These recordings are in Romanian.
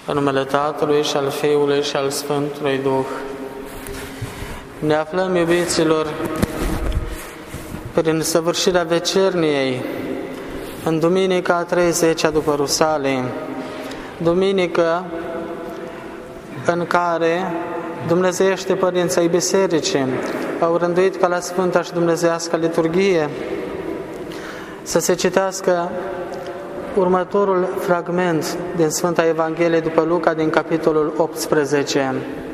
În numele Tatălui și al Fiului și al Sfântului Duh. Ne aflăm, iubiților, prin săvârșirea vecerniei, în Duminica a 30-a după Rusalii, duminică în care dumnezeiește părinții ai Bisericii au rânduit ca la Sfânta și Dumnezeiască liturghie să se citească următorul fragment din Sfânta Evanghelie după Luca, din capitolul 18.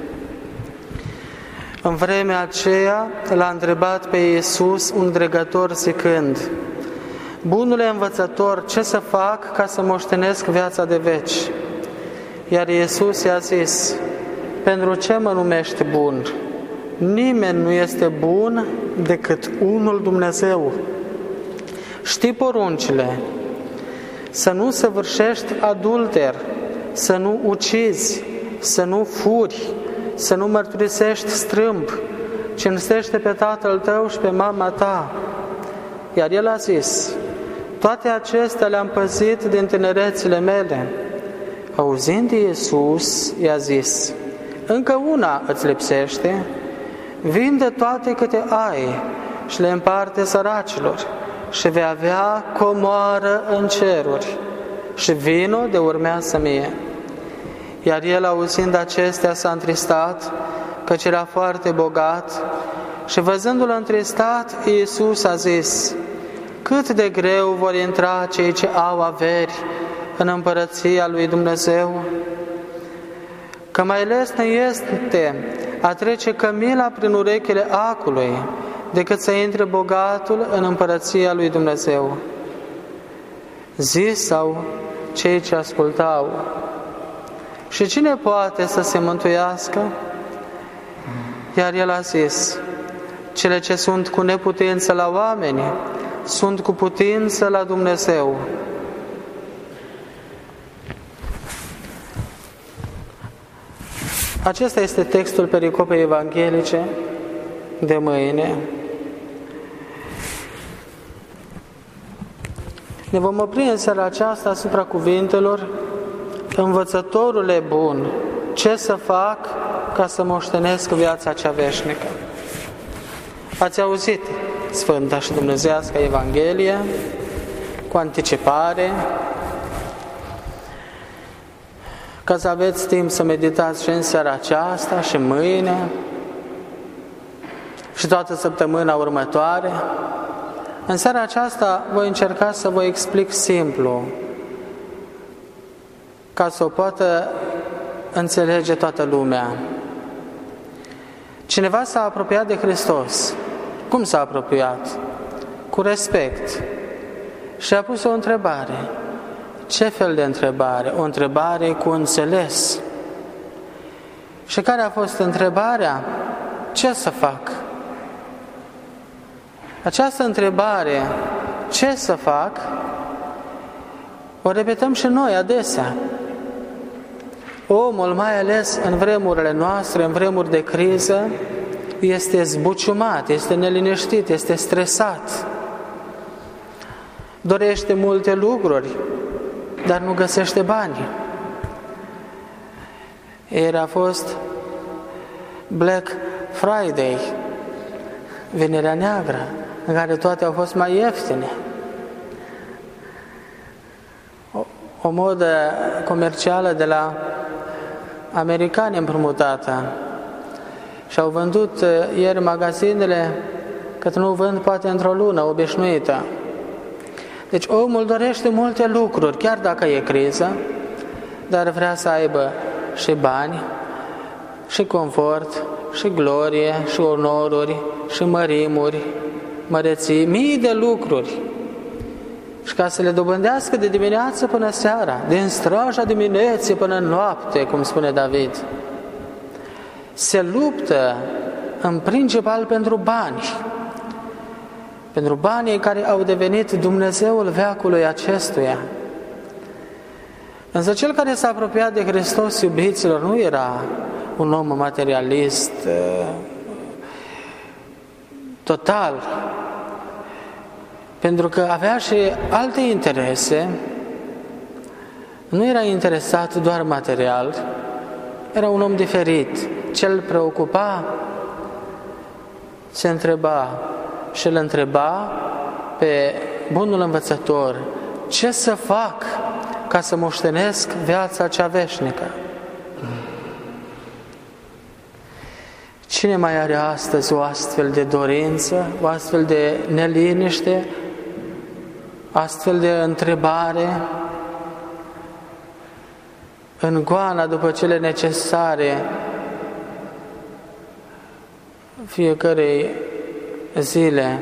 În vremea aceea l-a întrebat pe Iisus un dregător zicând: Bunule învățător, ce să fac ca să moștenesc viața de veci? Iar Iisus i-a zis: Pentru ce mă numești bun? Nimeni nu este bun decât unul Dumnezeu. Știi poruncile: să nu săvârșești adulter, să nu ucizi, să nu furi, să nu mărturisești strâmb, cinstește pe tatăl tău și pe mama ta. Iar el a zis: toate acestea le-am păzit din tinerețile mele. Auzind Iisus, i-a zis: încă una îți lipsește, vinde toate câte ai și le împarte săracilor și vei avea comoară în ceruri și vino de urmează mie. Iar el, auzind acestea, s-a întristat, căci era foarte bogat, și văzându-l întristat, Iisus a zis: cât de greu vor intra cei ce au averi în împărăția lui Dumnezeu? Că mai lesne este a trece cămila prin urechile acului decât să intre bogatul în împărăția lui Dumnezeu. Zisau cei ce ascultau: și cine poate să se mântuiască? Iar el a zis: cele ce sunt cu neputință la oameni sunt cu putință la Dumnezeu. Acesta este textul pericopei evanghelice de mâine. Ne vom opri în seara aceasta asupra cuvintelor: învățătorule bun, ce să fac ca să moștenesc viața cea veșnică? Ați auzit Sfânta și Dumnezeiască Evanghelie cu anticipare, ca să aveți timp să meditați și în seara aceasta și mâine și toată săptămâna următoare. În seara aceasta voi încerca să vă explic simplu, ca să o poată înțelege toată lumea. Cineva s-a apropiat de Hristos. Cum s-a apropiat? Cu respect. Și a pus o întrebare. Ce fel de întrebare? O întrebare cu înțeles. Și care a fost întrebarea? Ce să fac? Această întrebare, ce să fac, o repetăm și noi adesea. Omul, mai ales în vremurile noastre, în vremuri de criză, este zbuciumat, este neliniștit, este stresat. Dorește multe lucruri, dar nu găsește bani. Ieri a fost Black Friday, Vinerea Neagră, în care toate au fost mai ieftine. O modă comercială de la americani împrumutată. Și au vândut ieri magazinele cât nu vând poate într-o lună obișnuită. Deci omul dorește multe lucruri, chiar dacă e criză, dar vrea să aibă și bani, și confort, și glorie, și onoruri, și mărimuri, măreții, mii de lucruri. Și ca să le dobândească de dimineață până seara, din straja dimineții până noapte, cum spune David, se luptă în principal pentru bani. Pentru banii care au devenit Dumnezeul veacului acestuia. Însă cel care s-a apropiat de Hristos, iubiților, nu era un om materialist total, pentru că avea și alte interese, nu era interesat doar material, era un om diferit. Ce îl preocupa, se întreba și îl întreba pe bunul învățător: ce să fac ca să moștenesc viața cea veșnică? Cine mai are astăzi o astfel de dorință, o astfel de neliniște, astfel de întrebare în goana după cele necesare fiecărei zile?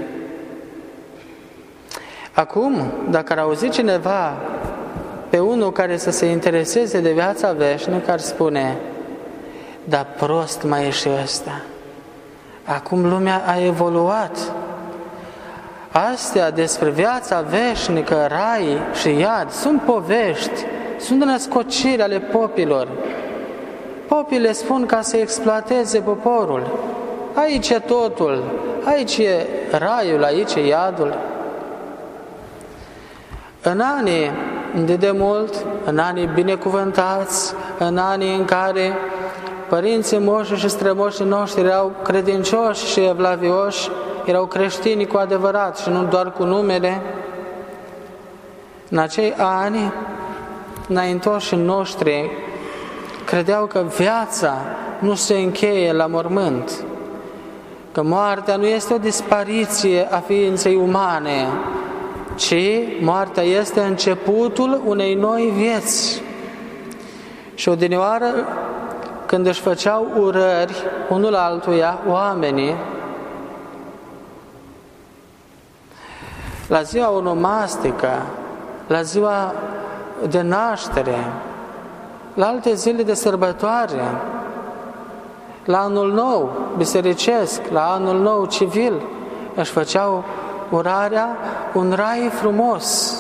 Acum, dacă ar auzi cineva pe unul care să se intereseze de viața veșnică, ar spune: dar prost mai e și ăsta. Acum lumea a evoluat. Astea despre viața veșnică, rai și iad, sunt povești, sunt născociri ale popilor. Popii le spun ca să exploateze poporul. Aici e totul, aici e raiul, aici e iadul. În anii de demult, în anii binecuvântați, în anii în care părinții moși și strămoșii noștri erau credincioși și evlavioși, erau creștini cu adevărat și nu doar cu numele, în acei ani, înaintoșii noștri credeau că viața nu se încheie la mormânt, că moartea nu este o dispariție a ființei umane, ci moartea este începutul unei noi vieți. Și odinioară, când își făceau urări unul altuia, oamenii, la ziua onomastică, la ziua de naștere, la alte zile de sărbătoare, la anul nou bisericesc, la anul nou civil, își făceau urarea un rai frumos.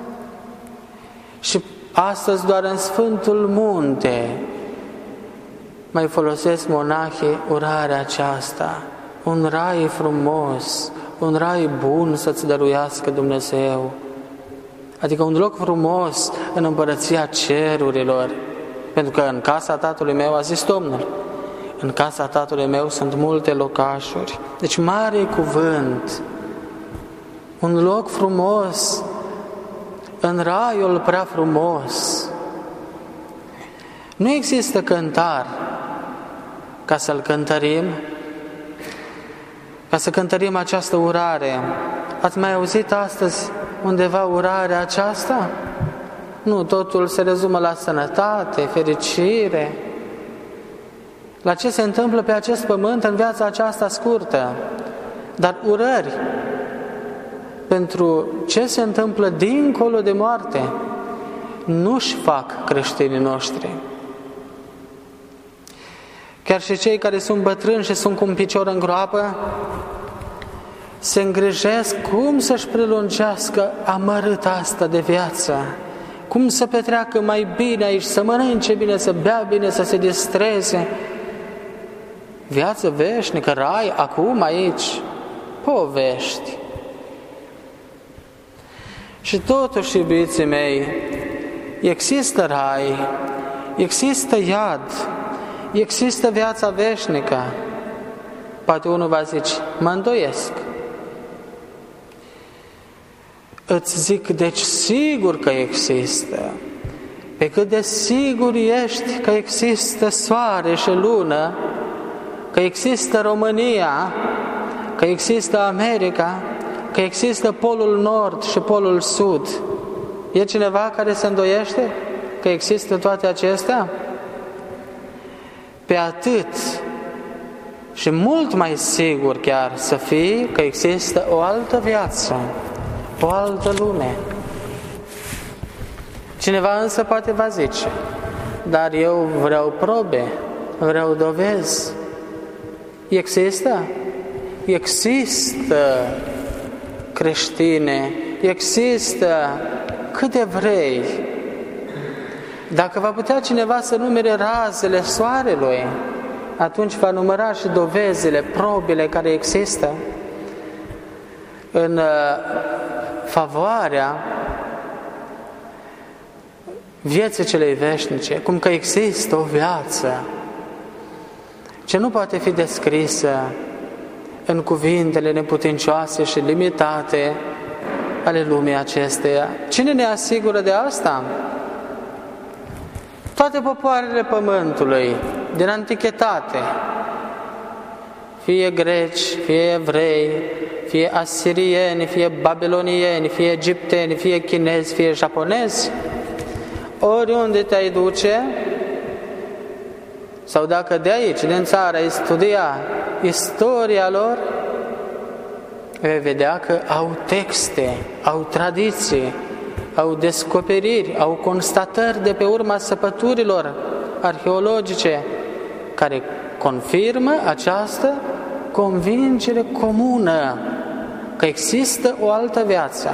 Și astăzi doar în Sfântul Munte mai folosesc monahii urarea aceasta: un rai frumos, un rai bun să-ți dăruiască Dumnezeu. Adică un loc frumos în împărăția cerurilor. Pentru că în casa Tatălui meu, a zis Domnul, în casa Tatălui meu sunt multe locașuri. Deci mare cuvânt. Un loc frumos în raiul prea frumos. Nu există cântar ca să-l cântărim, ca să cântărim această urare. Ați mai auzit astăzi undeva urarea aceasta? Nu, totul se rezumă la sănătate, fericire, la ce se întâmplă pe acest pământ în viața aceasta scurtă. Dar urări pentru ce se întâmplă dincolo de moarte nu-și fac creștinii noștri. Chiar și cei care sunt bătrâni și sunt cu un picior în groapă se îngrijesc cum să-și prelungească amărâta asta de viață, cum să petreacă mai bine aici, să mănânce bine, să bea bine, să se distreze. Viață veșnică, rai, acum, aici, povești. Și totuși, iubiții mei, există rai, există iad, există viața veșnică. Poate unul va zice: mă îndoiesc. Îți zic, deci sigur că există. Pe cât de sigur ești că există soare și lună, că există România, că există America, că există Polul Nord și Polul Sud, e cineva care se îndoiește că există toate acestea? Pe atât și mult mai sigur chiar să fii că există o altă viață, o altă lume. Cineva însă poate va zice: dar eu vreau probe, vreau dovezi. Există? Există creștine, există câte vrei. Dacă va putea cineva să numere razele soarelui, atunci va număra și dovezile, probele care există în favoarea vieții celei veșnice, cum că există o viață ce nu poate fi descrisă în cuvintele neputincioase și limitate ale lumii acesteia. Cine ne asigură de asta? Toate popoarele pământului, din antichitate, fie greci, fie evrei, fie asirieni, fie babilonieni, fie egipteni, fie chinezi, fie japonezi, oriunde te-ai duce, sau dacă de aici, din țară, ai studia istoria lor, vei vedea că au texte, au tradiții, au descoperiri, au constatări de pe urma săpăturilor arheologice care confirmă această convingere comună că există o altă viață.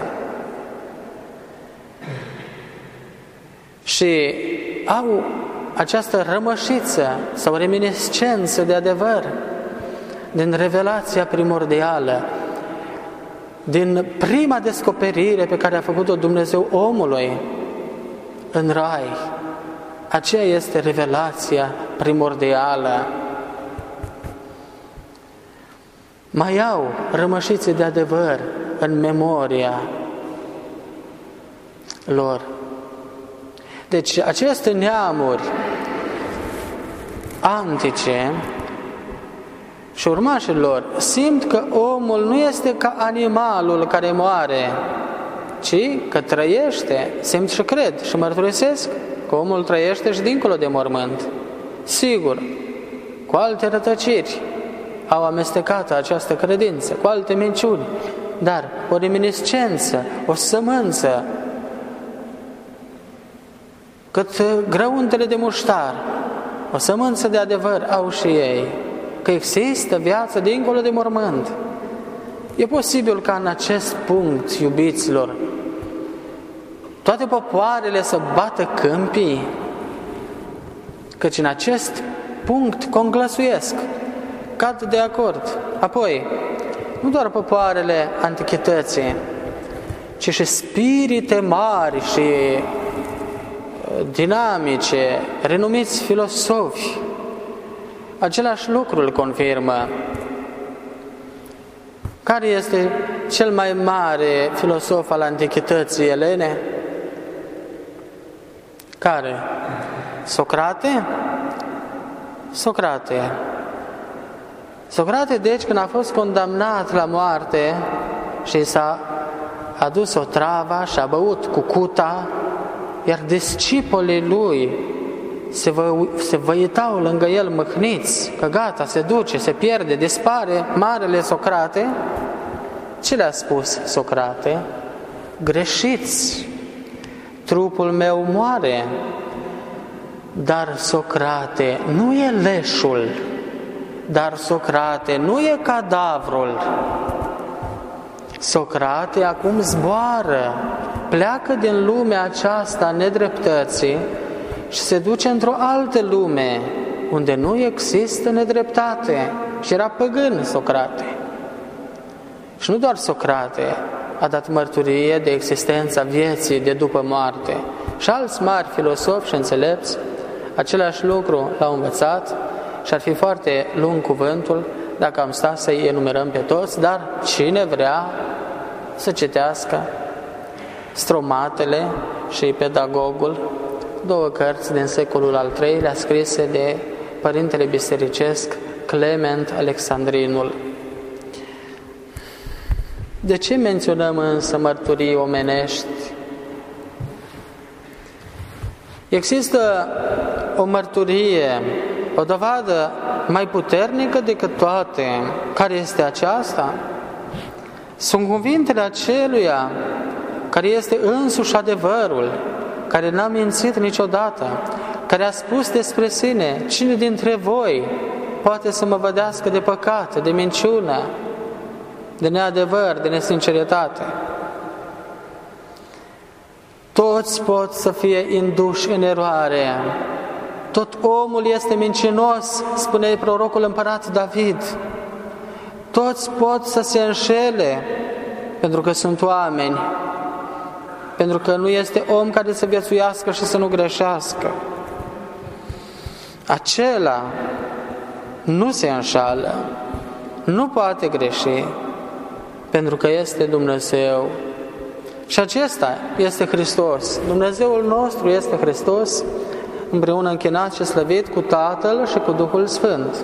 Și au această rămășiță sau reminiscență de adevăr din revelația primordială, din prima descoperire pe care a făcut-o Dumnezeu omului în rai. Aceea este revelația primordială. Mai au rămășițe de adevăr în memoria lor. Deci aceste neamuri antice și urmașii lor simt că omul nu este ca animalul care moare, ci că trăiește, simt și cred și mărturisesc că omul trăiește și dincolo de mormânt. Sigur, cu alte rătăciri au amestecat această credință, cu alte minciuni, dar o reminiscență, o sămânță, cât grăuntele de muștar, o sămânță de adevăr au și ei, că există viață dincolo de mormânt. E posibil ca în acest punct, iubiților, toate popoarele să bată câmpii, căci în acest punct conglăsuiesc, cad de acord. Apoi, nu doar popoarele antichității, ci și spirite mari și dinamice, renumiți filosofi, același lucru îl confirmă. Care este cel mai mare filosof al antichității elene? Care? Socrate? Socrate. Socrate, deci, când a fost condamnat la moarte și s-a adus o travă și a băut cucuta, iar discipolii lui se văitau lângă el mâhniți, că gata, se duce, se pierde, dispare marele Socrate, ce le-a spus Socrate? Greșiți, trupul meu moare, dar Socrate nu e leșul, dar Socrate nu e cadavrul. Socrate acum zboară, pleacă din lumea aceasta a nedreptății și se duce într-o altă lume unde nu există nedreptate. Și era păgân Socrate. Și nu doar Socrate a dat mărturie de existența vieții de după moarte. Și alți mari filosofi și înțelepți același lucru l-au învățat și ar fi foarte lung cuvântul dacă am stat să-i enumerăm pe toți, dar cine vrea să citească Stromatele și Pedagogul, două cărți din secolul al III-lea scrise de părintele bisericesc Clement Alexandrinul. De ce menționăm însă mărturii omenești? Există o mărturie, o dovadă mai puternică decât toate. Care este aceasta? Sunt cuvintele aceluia care este însuși adevărul, care n-a mințit niciodată, care a spus despre sine: cine dintre voi poate să mă vădească de păcat, de minciună, de neadevăr, de nesinceritate? Toți pot să fie induși în eroare. Tot omul este mincinos, spune prorocul împărat David. Toți pot să se înșele, pentru că sunt oameni. pentru că nu este om care să viețuiască și să nu greșească. Acela nu se înșală, nu poate greși, pentru că este Dumnezeu. Și acesta este Hristos. Dumnezeul nostru este Hristos, împreună închinat și slăvit cu Tatăl și cu Duhul Sfânt.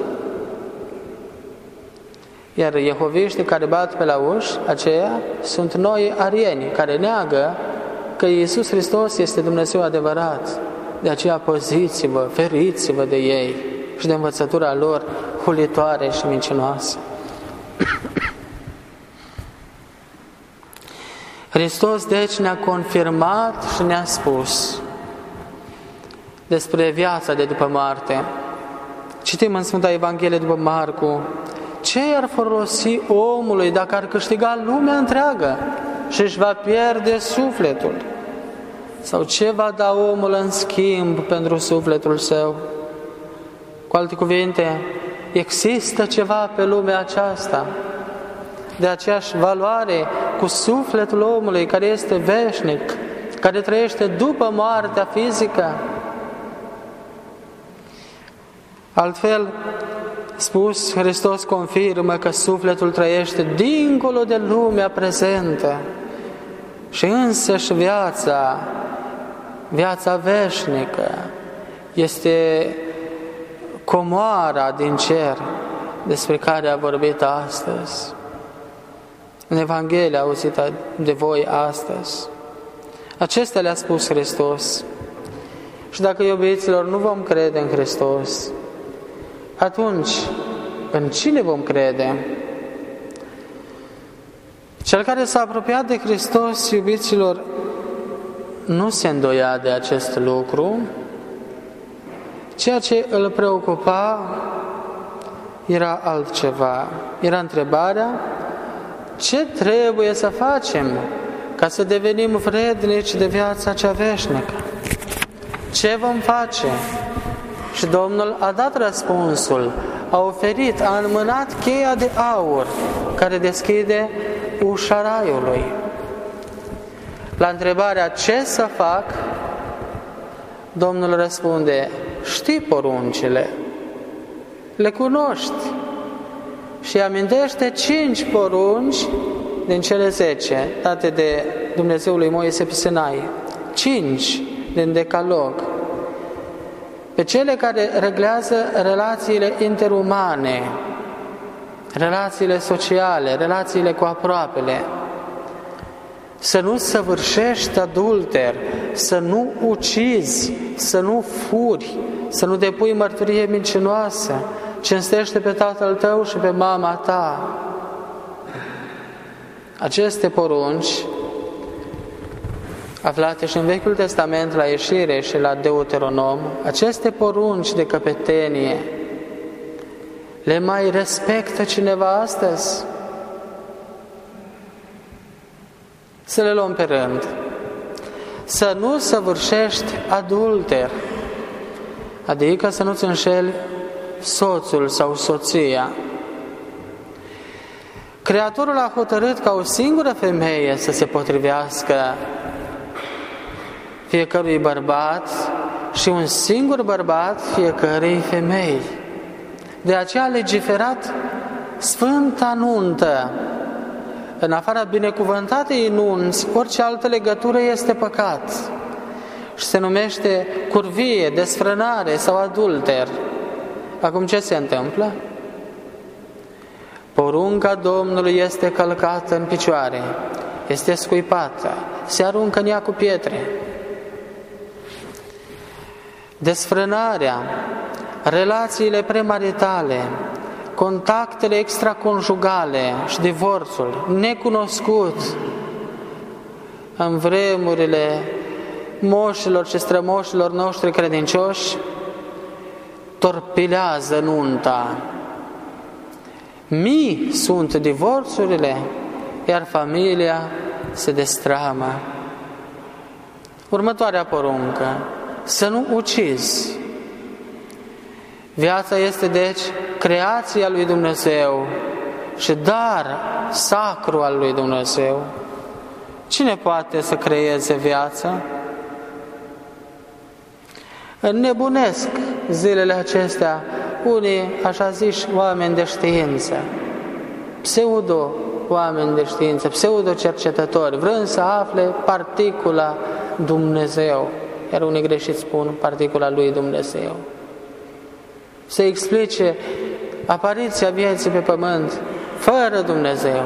Iar jehoviștii care bat pe la uși, aceia sunt noi arieni, care neagă că Iisus Hristos este Dumnezeu adevărat. De aceea păziți-vă, feriți-vă de ei și de învățătura lor hulitoare și mincinoasă. Hristos deci ne-a confirmat și ne-a spus despre viața de după moarte. Citim în Sfânta Evanghelie după Marcu: ce ar folosi omului dacă ar câștiga lumea întreagă și își va pierde sufletul? Sau ce va da omul în schimb pentru sufletul său? Cu alte cuvinte, există ceva pe lumea aceasta de aceeași valoare cu sufletul omului care este veșnic, care trăiește după moartea fizică? Altfel spus, Hristos confirmă că sufletul trăiește dincolo de lumea prezentă și însăși viața veșnică este comoara din cer despre care a vorbit astăzi, în Evanghelie auzită de voi astăzi. Acestea le-a spus Hristos. Și dacă, iubiților, nu vom crede în Hristos, atunci în cine vom crede? Cel care s-a apropiat de Hristos, iubiților, nu se îndoia de acest lucru. Ceea ce îl preocupa era altceva. Era întrebarea: ce trebuie să facem ca să devenim vrednici de viața cea veșnică? Ce vom face? Și Domnul a dat răspunsul, a oferit, a înmânat cheia de aur care deschide ușa raiului. La întrebarea ce să fac, Domnul răspunde: știi poruncile, le cunoști și amintește 5 porunci din cele 10 date de Dumnezeul lui Moise pe Sinai, 5 din Decalog, pe cele care reglează relațiile interumane, relațiile sociale, relațiile cu aproapele. Să nu săvârșești adulter, să nu ucizi, să nu furi, să nu depui mărturie mincinoasă, cinstește pe tatăl tău și pe mama ta. Aceste porunci, aflate și în Vechiul Testament la Ieșire și la Deuteronom, aceste porunci de căpetenie, le mai respectă cineva astăzi? Să le luăm pe rând. Să nu săvârșești adulter, adică să nu-ți înșeli soțul sau soția. Creatorul a hotărât ca o singură femeie să se potrivească fiecărui bărbat și un singur bărbat fiecărei femei. De aceea a legiferat Sfânta Nuntă. În afara binecuvântatei nunți, orice altă legătură este păcat și se numește curvie, desfrânare sau adulter. Acum ce se întâmplă? Porunca Domnului este călcată în picioare, este scuipată, se aruncă în ea cu pietre. Desfrânarea, relațiile premaritale, contactele extraconjugale și divorțul, necunoscut în vremurile moșilor și strămoșilor noștri credincioși, torpilează nunta. Mii sunt divorțurile, iar familia se destramă. Următoarea poruncă: să nu ucizi. Viața este deci creația lui Dumnezeu și dar sacru al lui Dumnezeu. Cine poate să creeze viața? Înnebunesc zilele acestea unii, așa ziși, oameni de știință, pseudo-oameni de știință, pseudo-cercetători, vrând să afle particula Dumnezeu, iar unii greșit spun particula lui Dumnezeu. Să explice apariția vieții pe pământ fără Dumnezeu.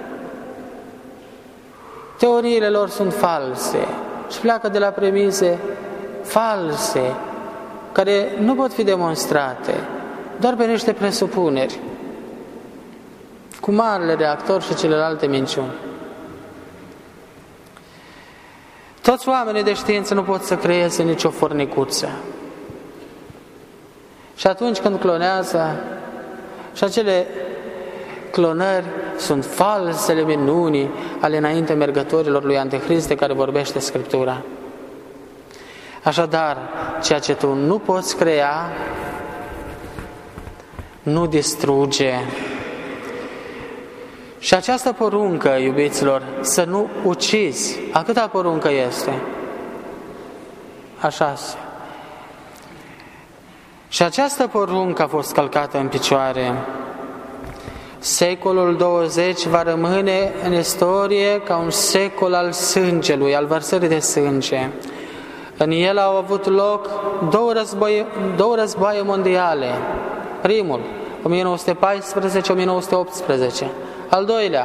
Teoriile lor sunt false și pleacă de la premise false, care nu pot fi demonstrate, doar pe niște presupuneri, cu marele reactor și celelalte minciuni. Toți oamenii de știință nu pot să creeze nicio fornicuță. Și atunci când clonează, și acele clonări sunt falsele minuni ale înainte mergătorilor lui Antichrist de care vorbește Scriptura. Așadar, ceea ce tu nu poți crea, nu distruge. Și această poruncă, iubiților, să nu ucizi, a câta poruncă este? A 6. Și această poruncă a fost călcată în picioare. Secolul 20 va rămâne în istorie ca un secol al sângelui, al vărsării de sânge. În el au avut loc două războaie mondiale. Primul, 1914-1918. Al doilea,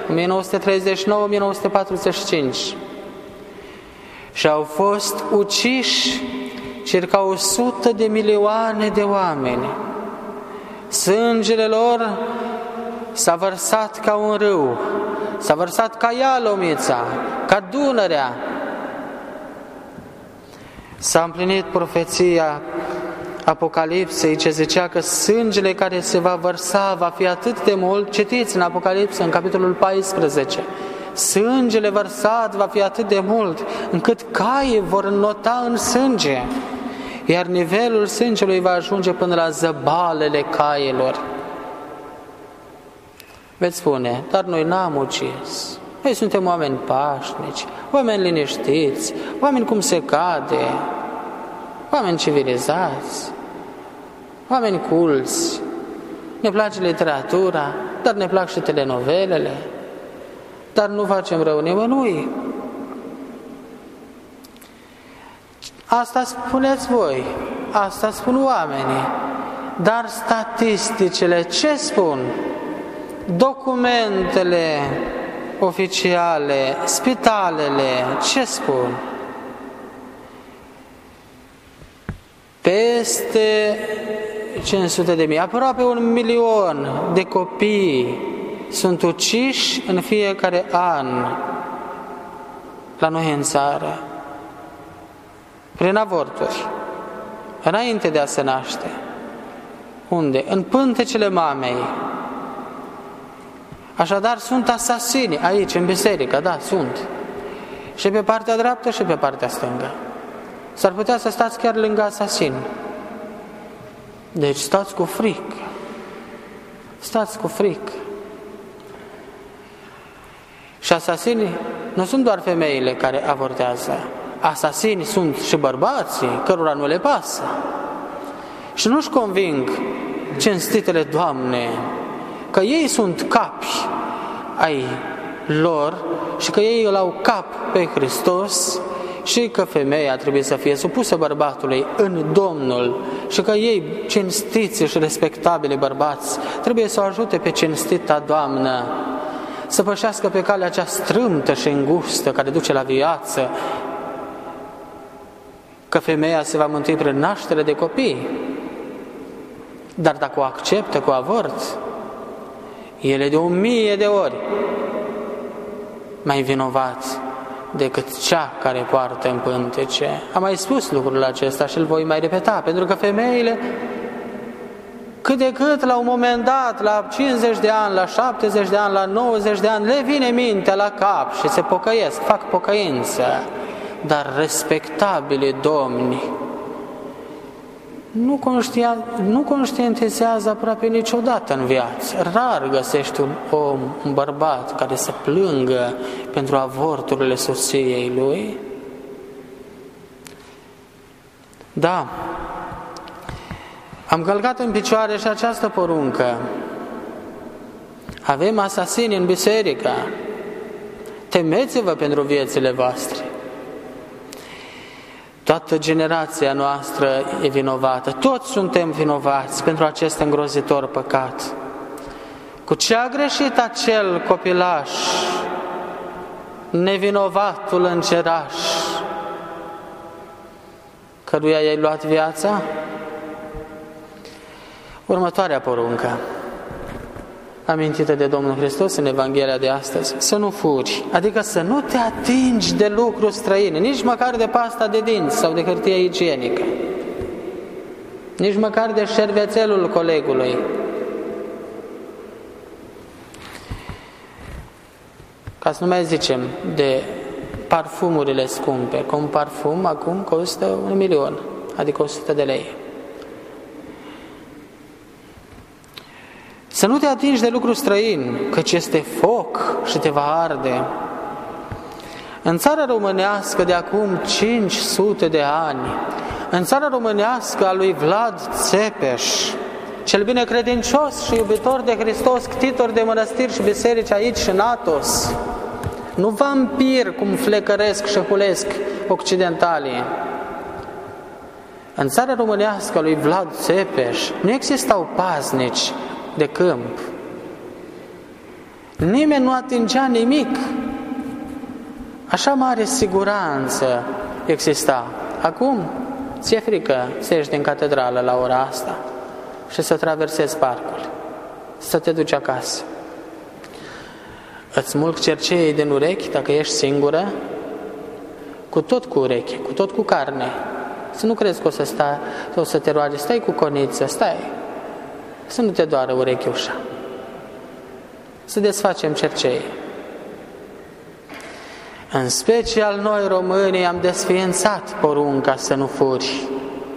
1939-1945. Și au fost uciși circa 100 de milioane de oameni. Sângele lor s-a vărsat ca un râu, s-a vărsat ca Ialomița, ca Dunărea. S-a împlinit profeția Apocalipsei ce zicea că sângele care se va vărsa va fi atât de mult, citiți în Apocalipsă, în capitolul 14, sângele vărsat va fi atât de mult încât caii vor înnota în sânge, iar nivelul sângelui va ajunge până la zăbalele cailor. Veți spune, dar noi n-am ucis. Noi suntem oameni pașnici, oameni liniștiți, oameni cum se cade, oameni civilizați, oameni culți. Ne place literatura, dar ne plac și telenovelele, dar nu facem rău nimănui. Asta spuneți voi, asta spun oamenii, dar statisticile ce spun? Documentele oficiale, spitalele, ce spun? Peste 500.000, aproape 1 milion de copii sunt uciși în fiecare an la noi în țară, prin avorturi, înainte de a se naște. Unde? În pântecele mamei. Așadar sunt asasini aici, în biserică, da, sunt. Și pe partea dreaptă și pe partea stângă. S-ar putea să stați chiar lângă asasin. Deci stați cu frică. Stați cu frică. Și asasinii nu sunt doar femeile care avortează. Asasinii sunt și bărbații, cărora nu le pasă. Și nu-și conving cinstitele Doamne că ei sunt capi ai lor și că ei îl au cap pe Hristos și că femeia trebuie să fie supusă bărbatului în Domnul și că ei, cinstiți și respectabili bărbați, trebuie să o ajute pe cinstita Doamnă să pășească pe calea cea strâmtă și îngustă care duce la viață, că femeia se va mântui prin naștere de copii. Dar dacă o acceptă cu avort, ele de 1000 de ori mai vinovat decât cea care poartă în pântece. Am mai spus lucrul acesta și îl voi mai repeta, pentru că femeile cât de cât la un moment dat, la 50 de ani, la 70 de ani, la 90 de ani, le vine mintea la cap și se pocăiesc, fac pocăință, dar respectabile domni nu conștientizează aproape niciodată în viață. Rar găsești un bărbat care să plângă pentru avorturile soției lui. Da, am călcat în picioare și această poruncă. Avem asasini în biserică. Temeți-vă pentru viețile voastre. Toată generația noastră e vinovată. Toți suntem vinovați pentru acest îngrozitor păcat. Cu ce a greșit acel copilaș, nevinovatul îngeraș, căruia i-ai luat viața? Următoarea poruncă, amintită de Domnul Hristos în Evanghelia de astăzi, să nu furi, adică să nu te atingi de lucruri străine, nici măcar de pasta de dinți sau de hârtie igienică, nici măcar de șervețelul colegului. Ca să nu mai zicem de parfumurile scumpe, că un parfum acum costă 1.000.000, adică 100 de lei. Să nu te atingi de lucru străin, căci este foc și te va arde. În țara românească de acum 500 de ani, în țara românească a lui Vlad Țepeș, cel binecredincios și iubitor de Hristos, ctitor de mănăstiri și biserici aici și în Athos, nu vampir cum flecăresc și hulesc occidentalii. În țara românească a lui Vlad Țepeș nu existau paznici de câmp. Nimeni nu atingea nimic. Așa mare siguranță exista. Acum ți-e frică să ieși din catedrală la ora asta și să traversezi parcul, să te duci acasă. Îți mulg cerceii din urechi dacă ești singură, cu tot cu urechi, cu tot cu carne. Să nu crezi că o să te roage, stai cu coniță, stai. Să nu te doară urechiușa. Să desfacem cerceii. În special noi românii am desființat porunca să nu furi.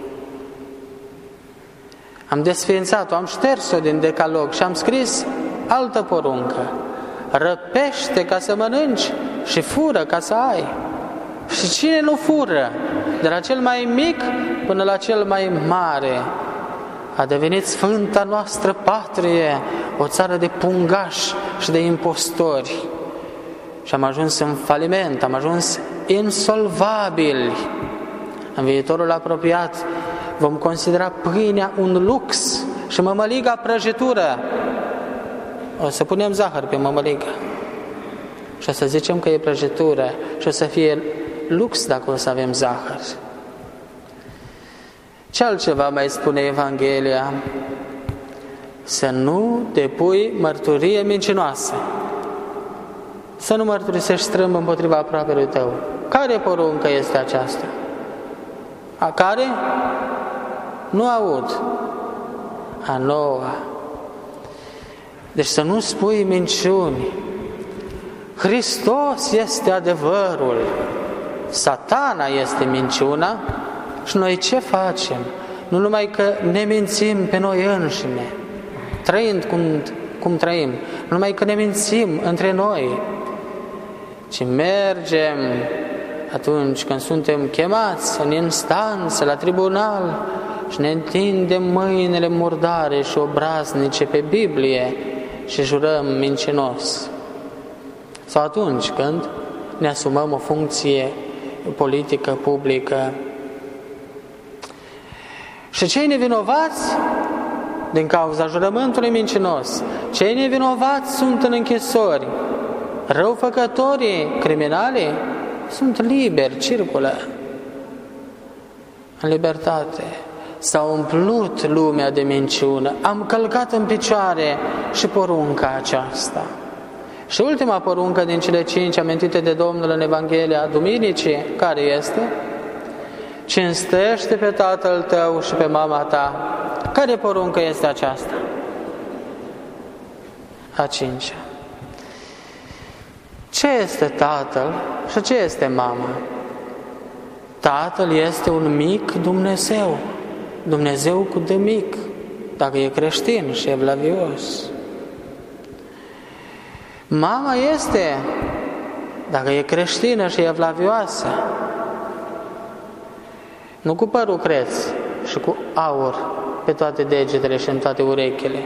Am desființat-o, am șters-o din decalog și am scris altă poruncă. Răpește ca să mănânci și fură ca să ai. Și cine nu fură? De la cel mai mic până la cel mai mare. A devenit sfânta noastră patrie, o țară de pungași și de impostori. Și am ajuns în faliment, am ajuns insolvabili. În viitorul apropiat vom considera pâinea un lux și mămăliga prăjitură. O să punem zahăr pe mămăligă și o să zicem că e prăjitură și o să fie lux dacă o să avem zahăr. Ce altceva mai spune Evanghelia? Să nu depui mărturie mincinoasă. Să nu mărturisești strâmb împotriva aproapelui tău. Care poruncă este aceasta? A care? Nu aud. A noua. Deci să nu spui minciuni. Hristos este adevărul. Satana este minciuna. Și noi ce facem? Nu numai că ne mințim pe noi înșine, trăind cum trăim, nu numai că ne mințim între noi, ci mergem atunci când suntem chemați în instanță, la tribunal, și ne întindem mâinile murdare și obraznice pe Biblie și jurăm mincinos. Sau atunci când ne asumăm o funcție politică, publică. Și cei nevinovați, din cauza jurământului mincinos, cei nevinovați sunt în închisori, răufăcătorii, criminalii, sunt liberi, circulă în libertate. S-a umplut lumea de minciună, am călcat în picioare și porunca aceasta. Și ultima poruncă din cele 5 amintite de Domnul în Evanghelia Duminicii, care este? Cinstește pe tatăl tău și pe mama ta. Care poruncă este aceasta? A 5-a. Ce este tatăl și ce este mama? Tatăl este un mic Dumnezeu. Dumnezeu cu D mic, dacă e creștin și evlavios. Mama este, dacă e creștină și evlavioasă, nu cu părul creț și cu aur pe toate degetele și în toate urechile.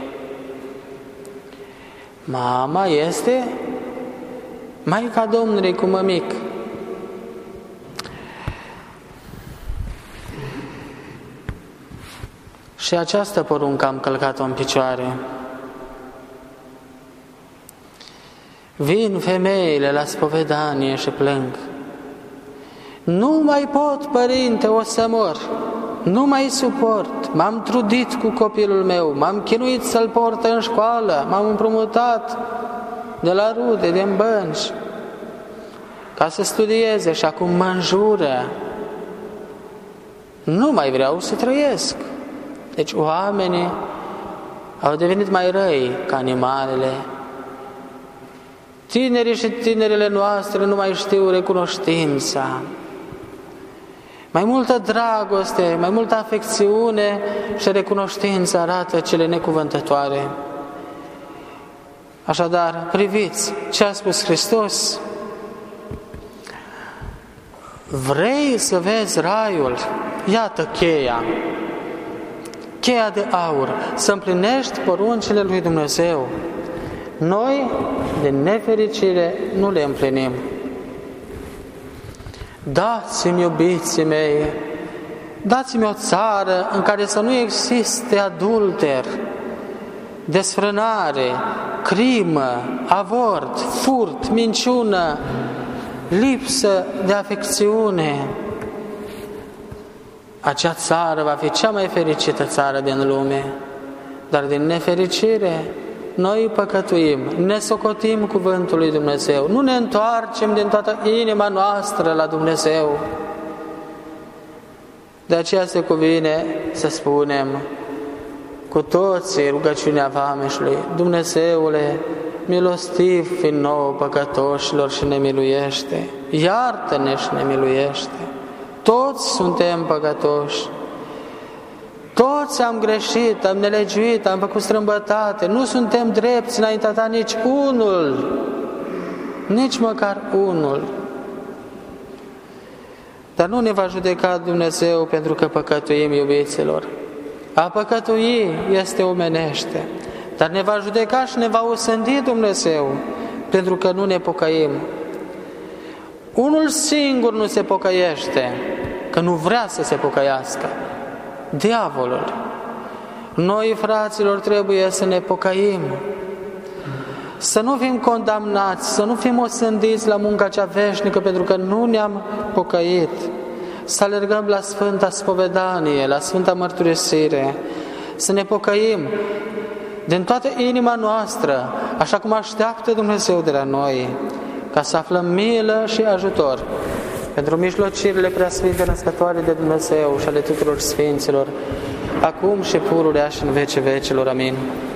Mama este Maica Domnului cu mămic. Și această poruncă am călcat-o în picioare. Vin femeile la spovedanie și plâng. Nu mai pot, Părinte, o să mor. Nu mai suport. M-am trudit cu copilul meu, m-am chinuit să-l port în școală, m-am împrumutat de la rude, din bănci, ca să studieze și acum mă înjură. Nu mai vreau să trăiesc. Deci oamenii au devenit mai răi ca animalele. Tinerii și tinerile noastre nu mai știu recunoștința. Mai multă dragoste, mai multă afecțiune și recunoștință arată cele necuvântătoare. Așadar, priviți ce a spus Hristos. Vrei să vezi raiul? Iată cheia. Cheia de aur, să împlinești poruncile lui Dumnezeu. Noi, din nefericire, nu le împlinim. Dați-mi, iubiții mei, dați-mi o țară în care să nu existe adulter, desfrânare, crimă, avort, furt, minciună, lipsă de afecțiune. Acea țară va fi cea mai fericită țară din lume, dar din nefericire noi păcătuim, ne socotim cuvântul lui Dumnezeu, nu ne întoarcem din toată inima noastră la Dumnezeu. De aceea se cuvine să spunem cu toții rugăciunea vameșului: Dumnezeule, milostiv fi nouă păcătoșilor și ne miluiește, iartă-ne și ne miluiește. Toți suntem păcătoși, toți am greșit, am nelegiuit, am făcut strâmbătate, nu suntem drepți înaintea ta nici unul, nici măcar unul. Dar nu ne va judeca Dumnezeu pentru că păcătuim, iubiților. A păcătui este omenește, dar ne va judeca și ne va osândi Dumnezeu pentru că nu ne pocăim. Unul singur nu se pocăiește, că nu vrea să se pocăiască: diavolul. Noi, fraților, trebuie să ne pocăim, să nu fim condamnați, să nu fim osândiți la munca cea veșnică pentru că nu ne-am pocăit, să alergăm la Sfânta Spovedanie, la Sfânta Mărturisire, să ne pocăim din toată inima noastră, așa cum așteaptă Dumnezeu de la noi, ca să aflăm milă și ajutor pentru mijlocirile preasfinte născătoare de Dumnezeu și ale tuturor Sfinților, acum și pururea și în vecii vecilor. Amin.